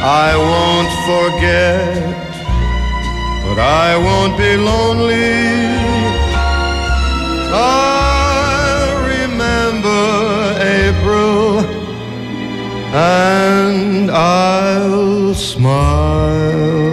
I won't forget, but I won't be lonely. I remember April, and I'll smile.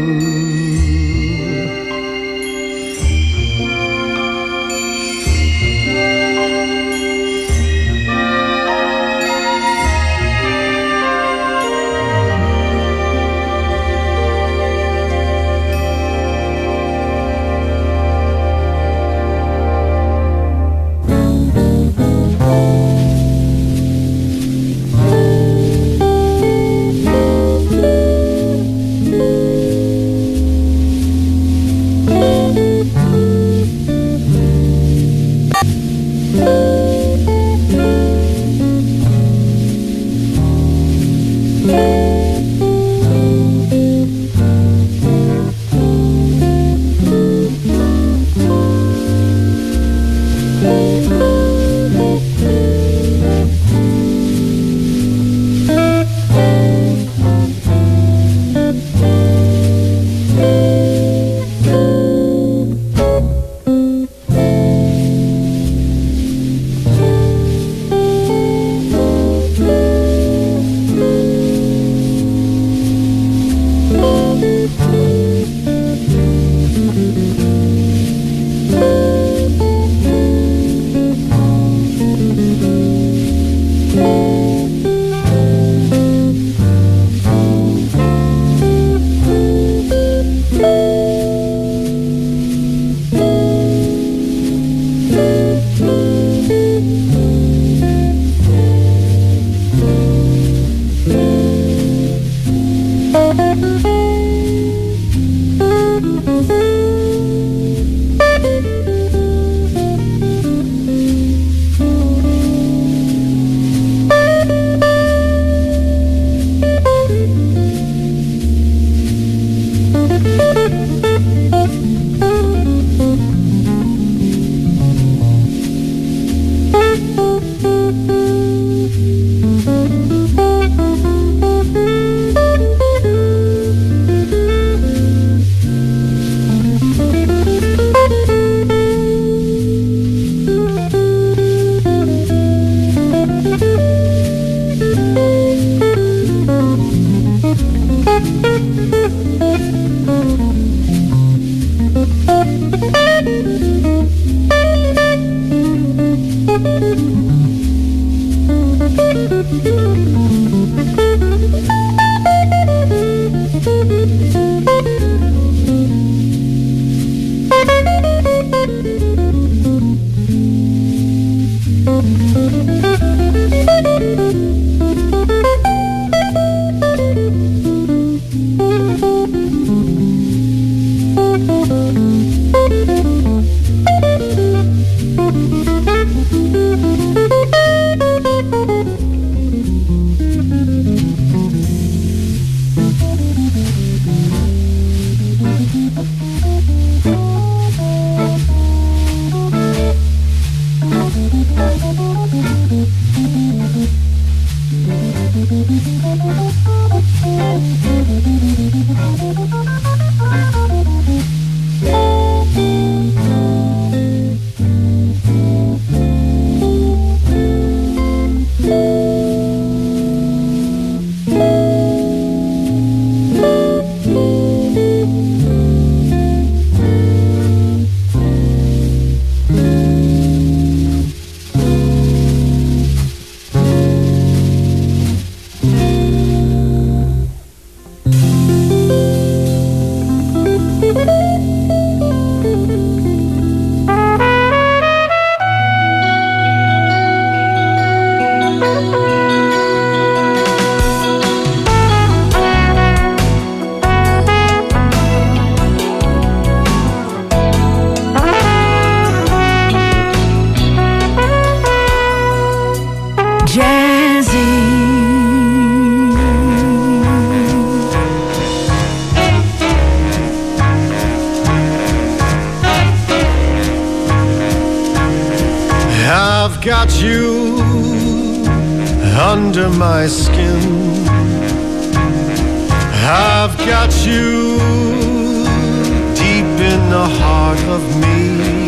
got you under my skin. I've got you deep in the heart of me,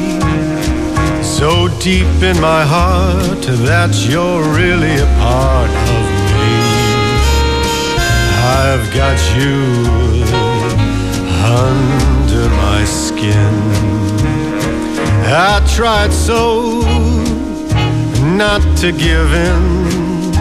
so deep in my heart that you're really a part of me. I've got you under my skin. I tried so not to give in.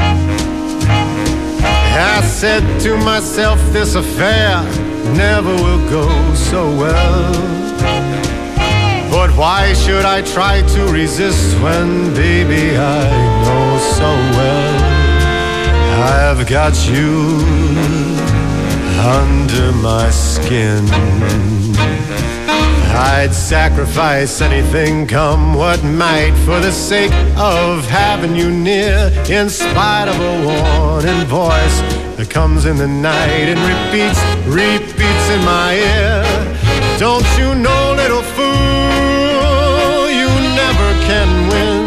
I said to myself, this affair never will go so well. But why should I try to resist when, baby, I know so well I've got you under my skin. I'd sacrifice anything, come what might, for the sake of having you near, in spite of a warning voice that comes in the night and repeats in my ear. Don't you know, little fool, you never can win.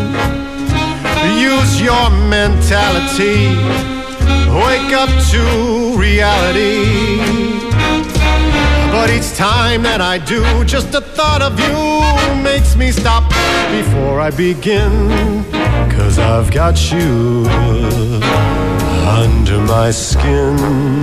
Use your mentality, wake up to reality. But each time that I do, just the thought of you makes me stop before I begin. 'Cause I've got you under my skin.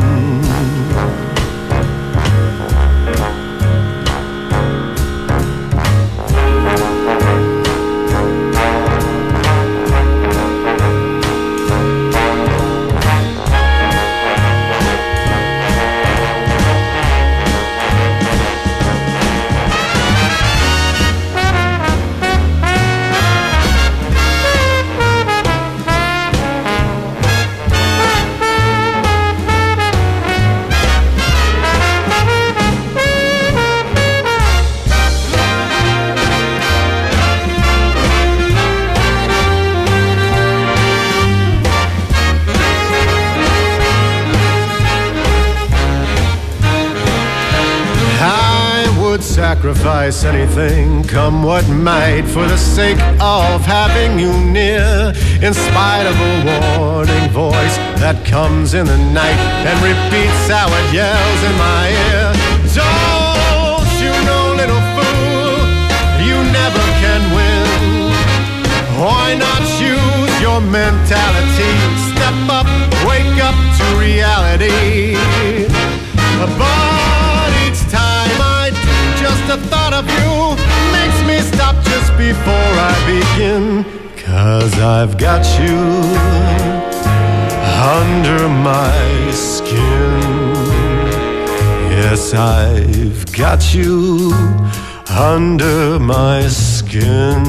Sacrifice anything, come what might, for the sake of having you near, in spite of a warning voice that comes in the night and repeats how it yells in my ear. Don't you know, little fool, you never can win. Why not use your mentality? Step up, wake up to reality. But each time I do, just the thought of you makes me stop just before I begin. 'Cause I've got you under my skin. Yes, I've got you under my skin.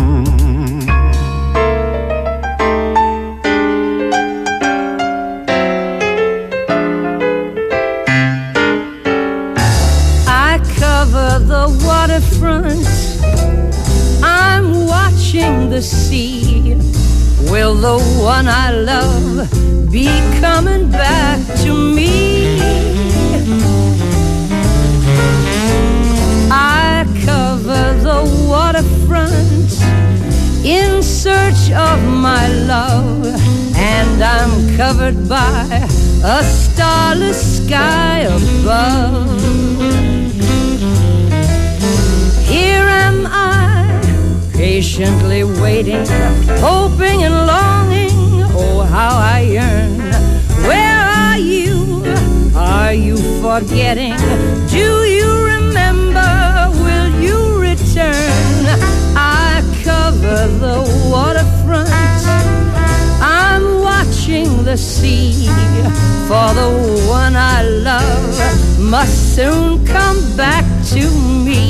Waterfront, I'm watching the sea. Will the one I love be coming back to me? I cover the waterfront in search of my love, and I'm covered by a starless sky above. Here am I, patiently waiting, hoping and longing, oh how I yearn. Where are you? Are you forgetting? Do you remember? Will you return? I cover the waterfront, I'm watching the sea, for the one I love must soon come back to me.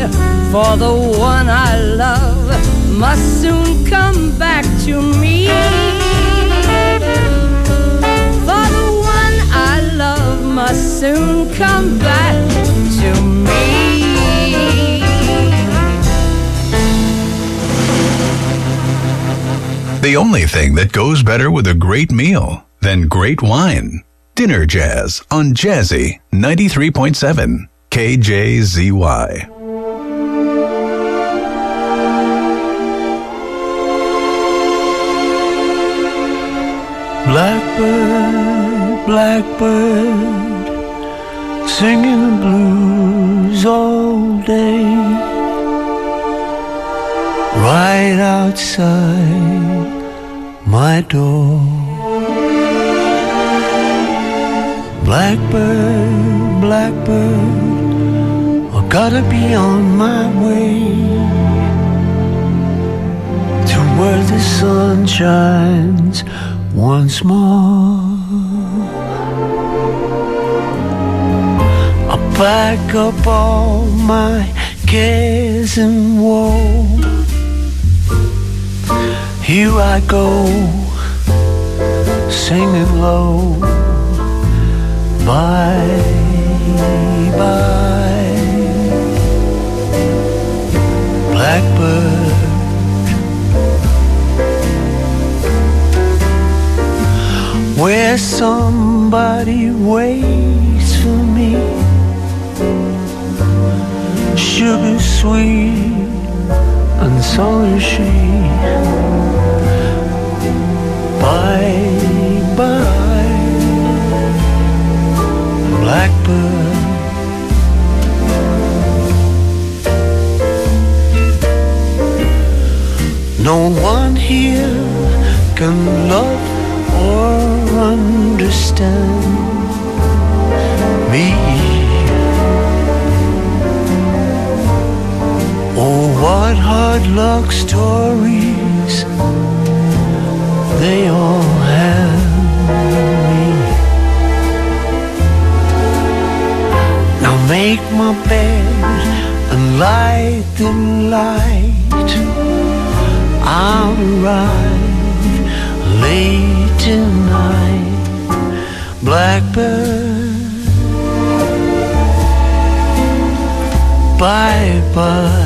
for the one I love must soon come back to me. For the one I love must soon come back to me. The only thing that goes better with a great meal than great wine. Dinner Jazz on Jazzy 93.7 KJZY. Blackbird, blackbird, singing the blues all day, right outside my door. Blackbird, blackbird, I gotta be on my way to where the sun shines once more. I pack up all my cares and woe. Here I go, singing low. Bye, bye, blackbird. Where somebody waits for me, sugar sweet, and so is she. Bye, bye, blackbird. No one here can love or understand me. Oh, what hard luck stories they all have me. Now make my bed and light the light. I'll arrive late tonight, blackbird. Bye bye.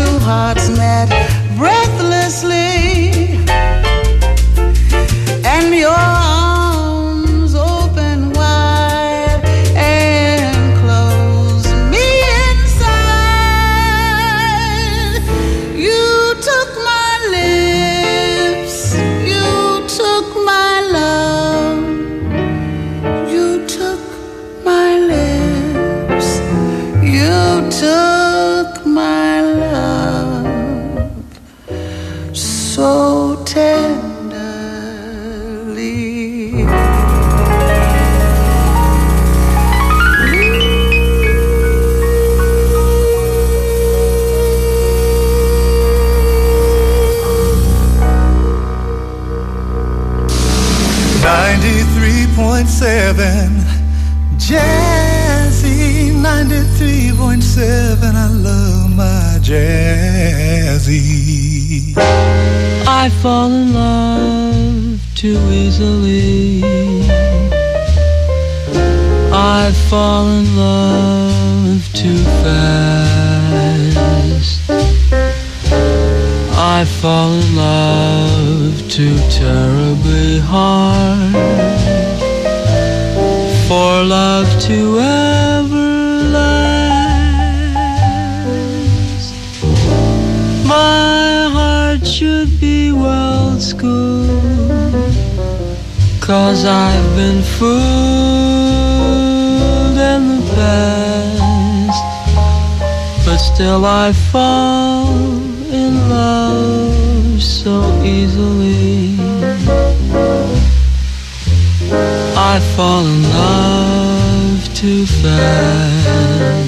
two hearts met breathlessly, and your arms open wide and close me inside. You took my lips, you took my love, you took my lips, you took my love so tenderly. Jazzy 93.7. I love my Jazzy. I fall in love too easily. I fall in love too fast. I fall in love too terribly hard for love to ever last. My heart should be well schooled, 'cause I've been fooled in the past, but still I fall in love so easily. I fall in love too fast.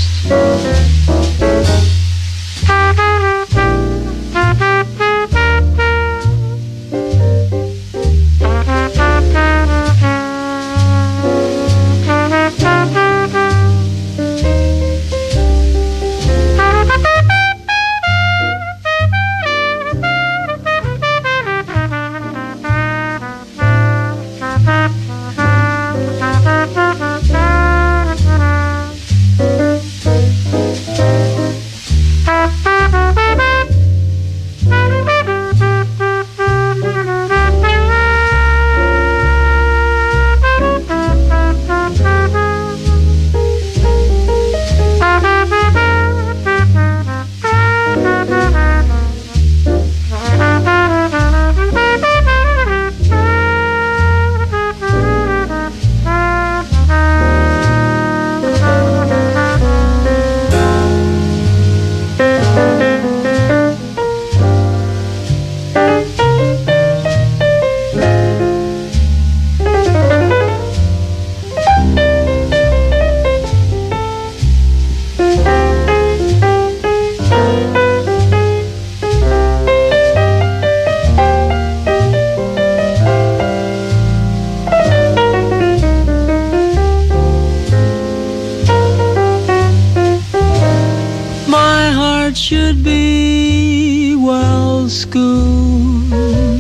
Should be well schooled,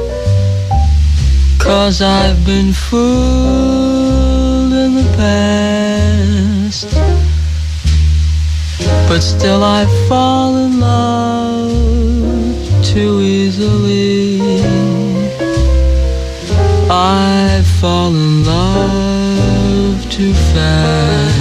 'cause I've been fooled in the past, but still I fall in love too easily. I fall in love too fast.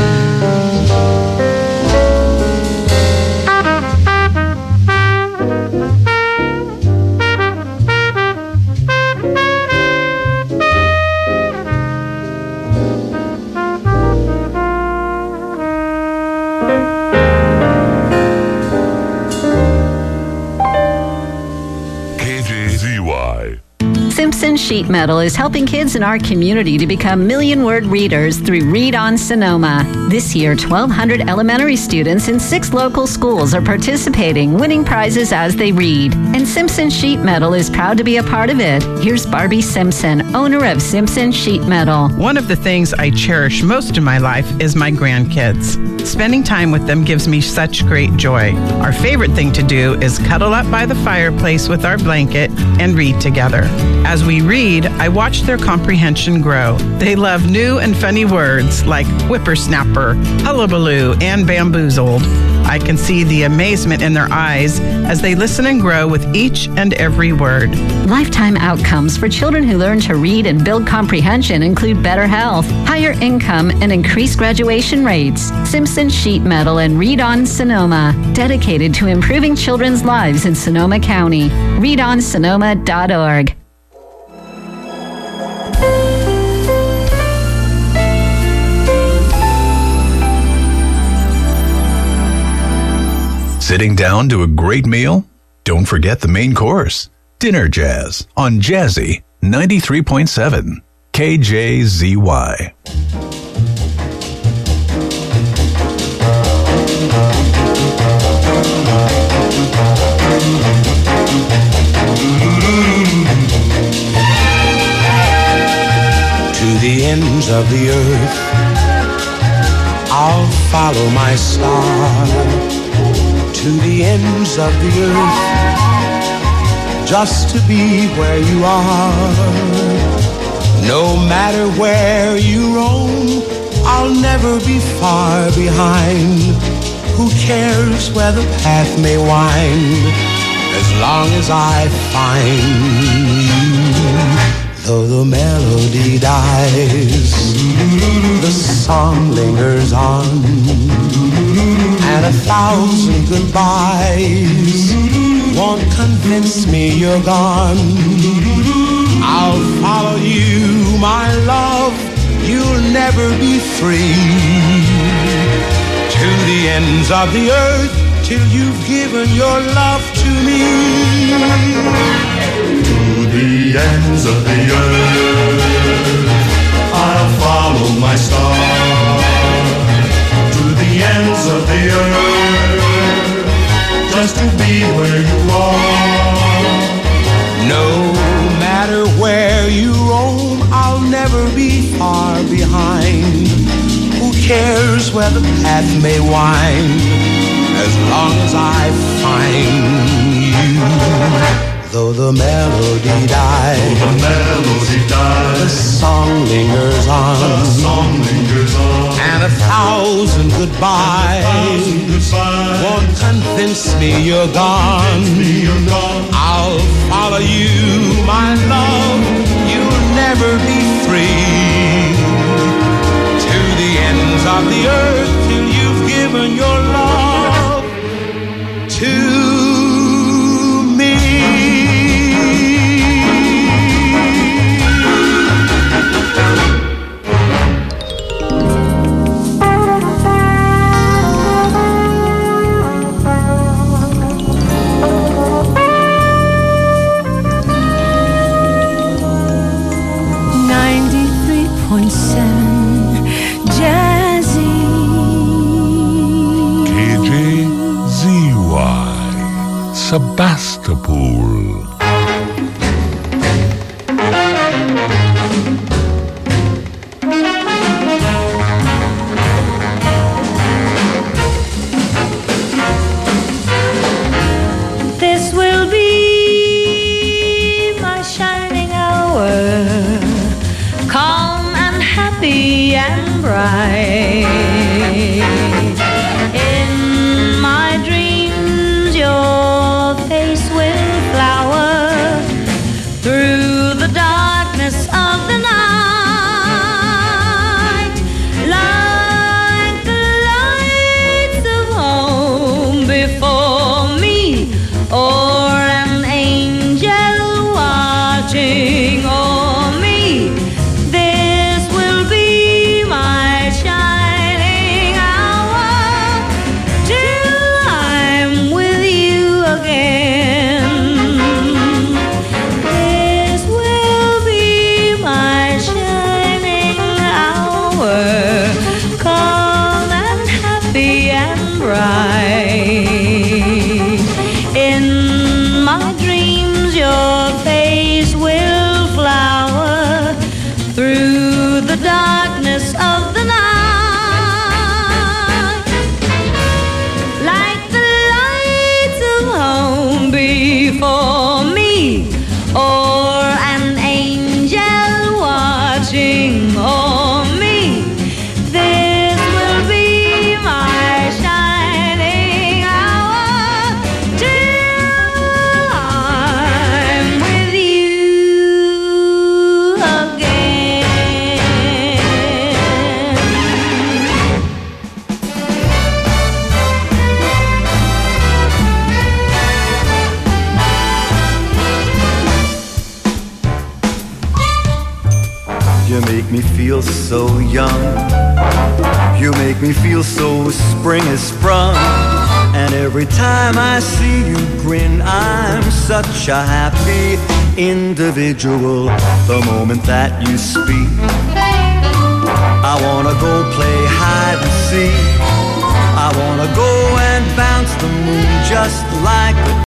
Simpson Sheet Metal is helping kids in our community to become million-word readers through Read on Sonoma. This year, 1,200 elementary students in 6 local schools are participating, winning prizes as they read. And Simpson Sheet Metal is proud to be a part of it. Here's Barbie Simpson, owner of Simpson Sheet Metal. One of the things I cherish most in my life is my grandkids. Spending time with them gives me such great joy. Our favorite thing to do is cuddle up by the fireplace with our blanket and read together. As we we read, I watch their comprehension grow. They love new and funny words like whippersnapper, hullabaloo, and bamboozled. I can see the amazement in their eyes as they listen and grow with each and every word. Lifetime outcomes for children who learn to read and build comprehension include better health, higher income, and increased graduation rates. Simpson Sheet Metal and Read On Sonoma, dedicated to improving children's lives in Sonoma County. ReadOnSonoma.org. Sitting down to a great meal? Don't forget the main course. Dinner Jazz on Jazzy 93.7 KJZY. To the ends of the earth, I'll follow my star. To the ends of the earth, just to be where you are. No matter where you roam, I'll never be far behind. Who cares where the path may wind, as long as I find you. Though the melody dies, the song lingers on, and 1,000 goodbyes won't convince me you're gone. I'll follow you, my love, you'll never be free. To the ends of the earth, till you've given your love to me. To the ends of the earth, I'll follow my star. To the ends of the earth, just to be where you are. No matter where you roam, I'll never be far behind. Who cares where the path may wind, as long as I find you. Though the melody dies, the song lingers on, and 1,000 goodbyes won't convince me you're gone. I'll follow you, my love, you'll never be free. To the ends of the earth, till you've given your love to Sebastopol. This will be my shining hour, calm and happy and bright. In my dreams, your face will flower through the darkness of the night, like the lights of home before me, or an angel watching o'er me. This will be my shining hour till I'm with you again. This will be my shining hour, calm and happy and bright. In my dreams, your face will flower through the darkness of the night, like the lights of home before me, or an angel me feel so young. You make me feel so spring has sprung. And every time I see you grin, I'm such a happy individual. The moment that you speak, I wanna go play hide and seek. I wanna go and bounce the moon just like a